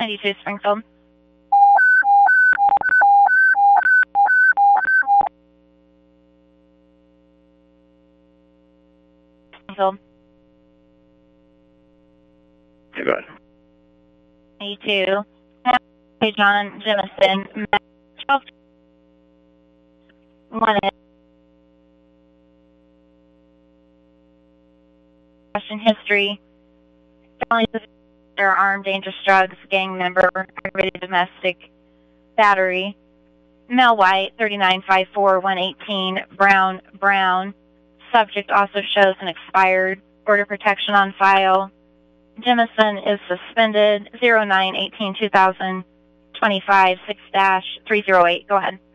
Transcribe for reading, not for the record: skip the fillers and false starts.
92 Springfield. Springfield. Yeah, go ahead. 92. John Jemison. 12. Wanted. Question history. Felonies of armed, dangerous drugs, gang member, aggravated domestic battery. Male white, 3954-118, brown. Subject also shows an expired order of protection on file. Jemison is suspended. 09-18-2025, 6-308. Go ahead.